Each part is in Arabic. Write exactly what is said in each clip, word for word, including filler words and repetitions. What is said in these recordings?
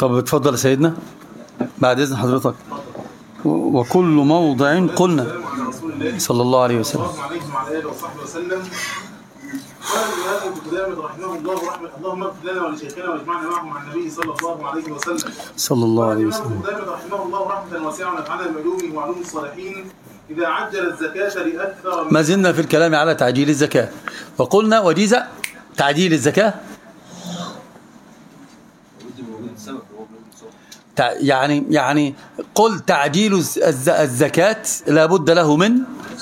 طب اتفضل يا سيدنا بعد إذن حضرتك. وكل موضع قلنا صلى الله عليه وسلم وعلى آله وصحبه وسلم. قال الإمام ابن قدامة رحمه الله رحمه اللهم اغفر لنا ولشيخنا واجمعنا معهم مع النبي صلى الله عليه وسلم. صلى الله عليه وسلم. قال الإمام ابن قدامة رحمه الله رحمة واسعة ونفعنا بعلومه وعلوم الصالحين إذا عجل الزكاة لأكثر من ما زلنا في الكلام على تعجيل الزكاة، وقلنا وجيز تعجيل الزكاة يعني يعني قل تعجيل الزكاة لابد له من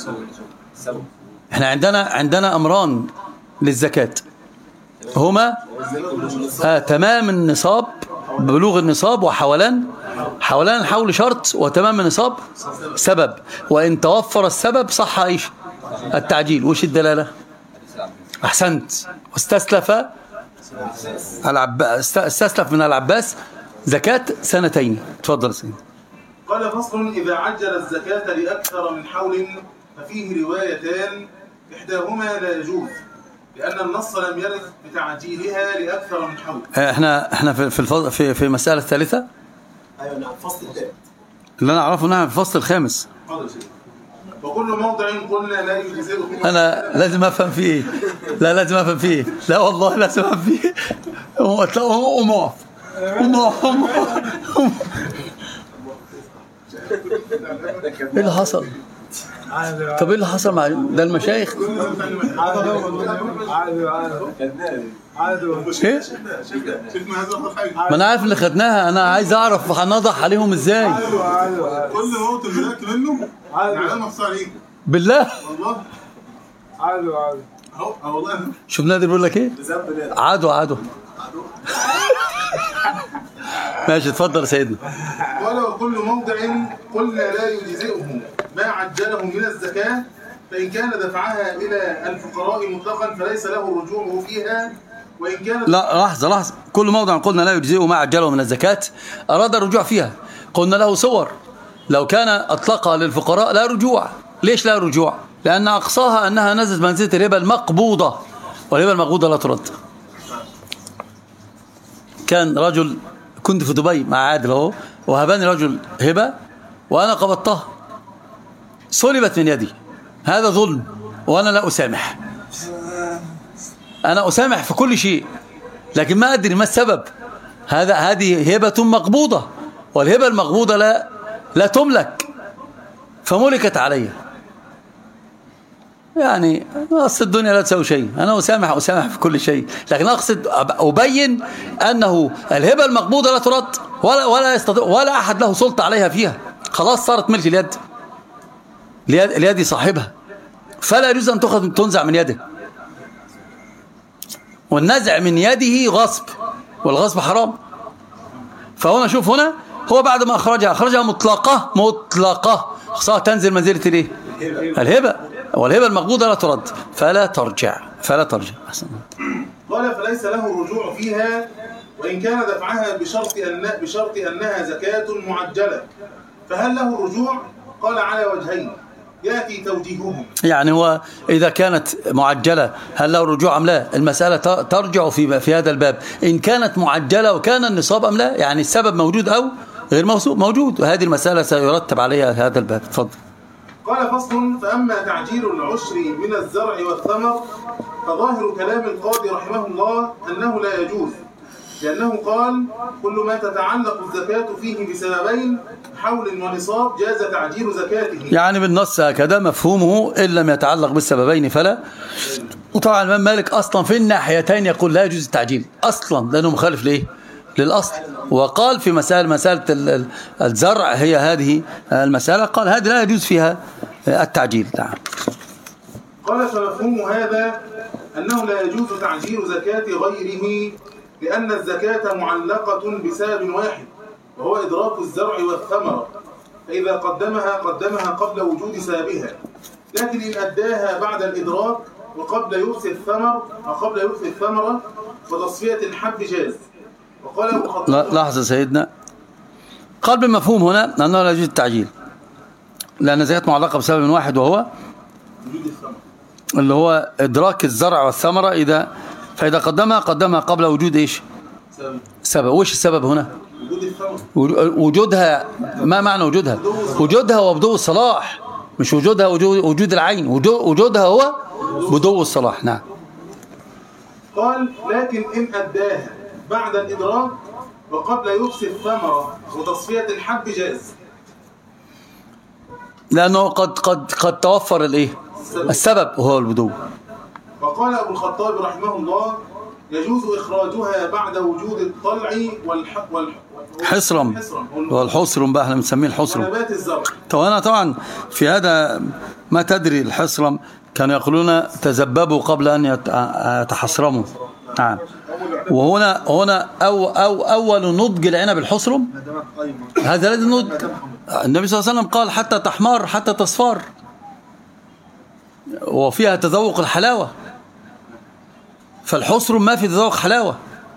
احنا عندنا عندنا امران للزكاة هما آه تمام النصاب بلوغ النصاب وحولان حولان الحول شرط وتمام النصاب سبب، وإن توفر السبب صح ايش التعجيل. وش الدلالة؟ احسنت. واستسلف العباس استسلف من العباس زكاة سنتين. تفضل سيدي. قال فصل إذا عجل الزكاة لأكثر من حول ففيه روايتان إحداهما لا يجوز لأن النص لم يرد بتعجيلها لأكثر من حول. احنا احنا في في في, في مسألة الثالثة. ايوه نعم الفصل الثالث اللي انا اعرفه انها في الفصل الخامس. حاضر سيدي. وكل موضع قلنا لا يجزئه. انا لازم افهم فيه ايه. لا لازم افهم فيه ايه. لا والله لازم افهم فيه قوم اقف قوم ايه اللي حصل؟ طب ايه اللي حصل مع ده المشايخ؟ ايه؟ ما انا عارف اللي خدناها، انا عايز اعرف هنضح عليهم ازاي. كل موت الملاك منه علامه مخصوصه بالله والله. عادوا عادوا اهو والله. شوف نادر بيقول لك ايه؟ عادوا عادوا ماشي اتفضل يا سيدنا. قال وكل موضع قلنا لا يجزئه ما عجله من الزكاة فإن كان دفعها إلى الفقراء مطلقا فليس له الرجوع فيها وإن كان لا لحظة لحظة. كل موضع قلنا لا يجزئه ما عجله من الزكاة أراد الرجوع فيها قلنا له صور. لو كان أطلقها للفقراء لا رجوع. ليش لا رجوع؟ لأن أقصاها أنها نزلت منزلة الهبة المقبوضة، والهبة المقبوضة لا ترد. كان رجل كنت في دبي مع عادل اهو وهباني رجل هبة وأنا قبضتها سلبت من يدي. هذا ظلم وأنا لا أسامح. أنا أسامح في كل شيء لكن ما أدري ما السبب. هذا هذه هبة مقبوضة والهبة المقبوضة لا لا تملك فملكت علي. يعني أصل الدنيا لا تسوي شيء. أنا أسامح أسامح في كل شيء لكن أقصد أبين أنه الهبة المقبوضة لا ترد ولا ولا يستطيع ولا أحد له سلطة عليها فيها. خلاص صارت ملك اليد اليد صاحبها فلا يجوز أن تأخذ تنزع من يده. والنزع من يده غصب والغصب حرام. فهنا شوف هنا هو بعد ما أخرجها أخرجها مطلقة مطلقة خلاص تنزل منزلة الايه الهبة والهبة المقبوضة لا ترد فلا ترجع فلا ترجع. قال فليس له الرجوع فيها وإن كان دفعها بشرط أن بشرط أنها زكاة معجلة فهل له الرجوع؟ قال على وجهين يأتي توجيههم. يعني هو إذا كانت معجلة هل له رجوع أم لا؟ المسألة ترجع في في هذا الباب إن كانت معجلة وكان النصاب أم لا. يعني السبب موجود أو غير موجود وهذه المسألة سيرتب عليها هذا الباب. تفضل. قال فصل فأما تعجيل العشر من الزرع والثمر فظاهر كلام القاضي رحمه الله أنه لا يجوز لأنه قال كل ما تتعلق الزكاة فيه بسببين حول ونصاب جاز تعجيل زكاته. يعني بالنص هكذا مفهومه إن لم يتعلق بالسببين فلا. وطبعا الإمام مالك أصلا في الناحيتين يقول لا يجوز التعجيل أصلا لأنه مخالف ليه للأصل. وقال في مسألة مسألة الزرع هي هذه المسألة قال هذه لا يجوز فيها التعجيل. نعم. قال فمفهوم هذا أنه لا يجوز تعجيل زكاة غيره لأن الزكاة معلقة بسبب واحد وهو إدراك الزرع والثمرة فإذا قدمها قدمها قبل وجود سببها لكن إن أداها بعد الإدراك وقبل يرث الثمر أو قبل يرث الثمرة وتصفية الحب جاز. وقال لحظة سيدنا قال بالمفهوم هنا أنه لا يجوز التعجيل لأن الزكاة معلقة بسبب واحد وهو اللي هو إدراك الزرع والثمرة إذا فإذا قدمها قدمها قبل وجود إيش سبب. وش السبب هنا وجود الثمر. وجودها ما معنى وجودها؟ وجودها هو بدو الصلاح، مش وجودها وجود, وجود العين. وجودها هو بدو الصلاح. نعم. قال لكن إن أداها بعد الإدراك وقبل يبص الثمرة وتصفية الحب جاز، لأنه قد قد قد توفر الإيه؟ السبب وهو البدو. وقال أبو الخطاب رحمه الله يجوز إخراجها بعد وجود الطلع والح... والح... حصرم والحصرم بقى احنا بنسميه الحصرم. ونبات الزرع. طبعا طبعا في هذا ما تدري الحصرم كانوا يقولون تزببوا قبل أن يتحصرموا. نعم. وهنا هنا أو أو أول نضج العنب الحصرم، هذا الذي نضج. النبي صلى الله عليه وسلم قال حتى تحمر حتى تصفر، وفيها تذوق الحلاوة. فالحصرم ما في تذوق حلاوة،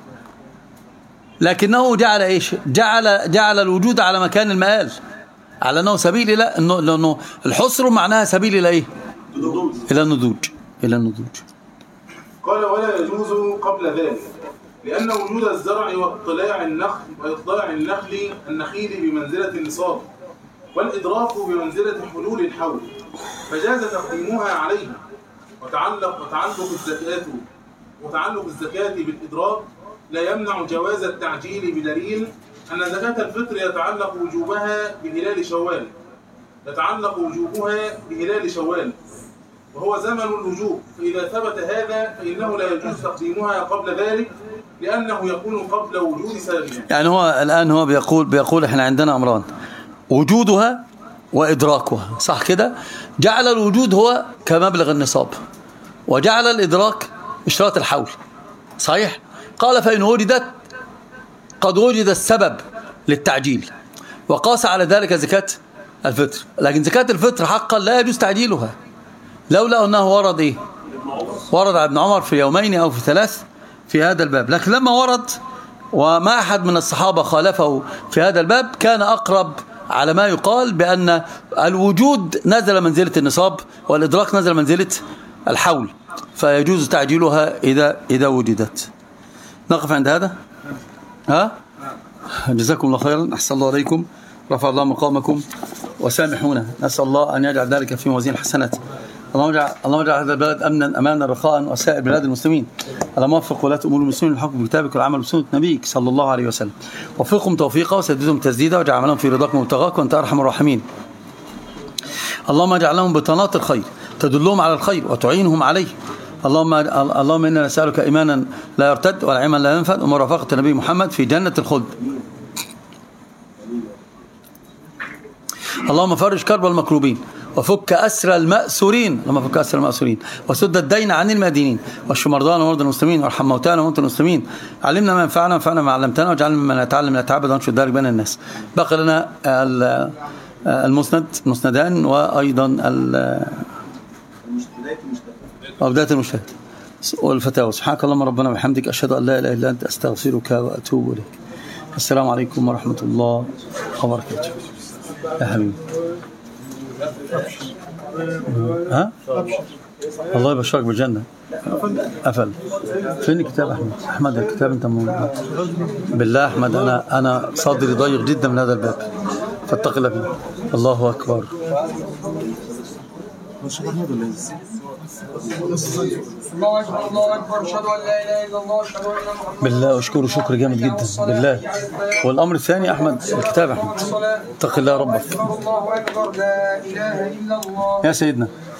لكنه جعل ايش؟ جعل جعل الوجود على مكان المآل، على انه سبيل الى انه لانه الحصرم معناها سبيل الى ايه؟ الى النضوج. الى النضوج. قال ولا يجوز قبل ذلك، لأن وجود الزرع واطلاع النخل واطلاع النخل النخيل بمنزلة النصاب، والإدراك بمنزلة حلول الحول، فجاز تقديمها عليه. وتعلق وتعلق الزكاة وتعلق الزكاة بالإدراك لا يمنع جواز التعجيل، بدليل أن زكاة الفطر يتعلق وجوبها بهلال شوال يتعلق وجوبها بهلال شوال وهو زمن الوجوب، فإذا ثبت هذا فإنه لا يجوز تقديمها قبل ذلك، لأنه يكون قبل وجود سببها. يعني هو الآن هو بيقول بيقول احنا عندنا أمران، وجودها وإدراكها، صح كده؟ جعل الوجود هو كمبلغ النصاب، وجعل الإدراك إشراط الحول، صحيح؟ قال فإن وجدت قد وجد السبب للتعجيل، وقاس على ذلك زكاة الفطر. لكن زكاة الفطر حقا لا يجوز تعجيلها، لولا أنه ورد إيه؟ ورد ابن عمر في يومين أو في ثلاث في هذا الباب. لكن لما ورد وما أحد من الصحابة خالفه في هذا الباب، كان أقرب على ما يقال بأن الوجود نزل منزلة النصاب والإدراك نزل منزلة الحول، فيجوز تعجيلها إذا إذا وجدت. نقف عند هذا. ها؟ جزاكم الله خيرا، أحسن الله عليكم، رفع الله مقامكم، وسامحونا. نسأل الله أن يجعل ذلك في موازين الحسنات. اللهم اجعل اللهم اجعل هذا البلد امنا امانا رخاء، وسائر بلاد المسلمين. اللهم وفق ولاة امور المسلمين للحكم بكتابك والعمل بسنة نبيك صلى الله عليه وسلم. وفقهم توفيقا وسددهم تسديدا، واجعل عملهم في رضاك ومبتغاك وانت ارحم الراحمين. اللهم اجعل لهم بطانات الخير تدلهم على الخير وتعينهم عليه. اللهم اللهم انا نسالك ايمانا لا يرتد ولا علما لا ينفد ومرافقة النبي محمد في جنة الخلد. اللهم فرج كرب المكروبين، وفك أسر المأسورين، اللهم فك أسر المأسورين، وسد الدين عن المدينين، واشف مرضانا ومرضى المسلمين، وارحم موتانا وموتى المسلمين. علمنا ما ينفعنا وانفعنا ما علمتنا، واجعلنا ممن نتعلم نتعبد ونشد ذلك بين الناس. بقي لنا المسند مسندان، وأيضا بداية المجتهد والفتاوى. سبحانك اللهم ربنا وبحمدك، أشهد أن لا إله إلا أنت، أستغفرك وأتوب إليك. السلام عليكم ورحمة الله وبركاته. يا حبيبي ها؟ الله يبشرك بالجنة. قفل. فين الكتاب أحمد؟ أحمد الكتاب أنت مو... بالله أحمد، أنا أنا صدري ضيق جدا من هذا الباب، فاتق الله فيه. الله أكبر. الله أكبر الله أكبر، أشهد أن لا إله إلا الله، أشهد أن محمدا بالله أشكره شكر جامد جدا بالله. والأمر الثاني أحمد الكتاب. أحمد اتق الله ربك. الله أكبر لا إله إلا الله. يا سيدنا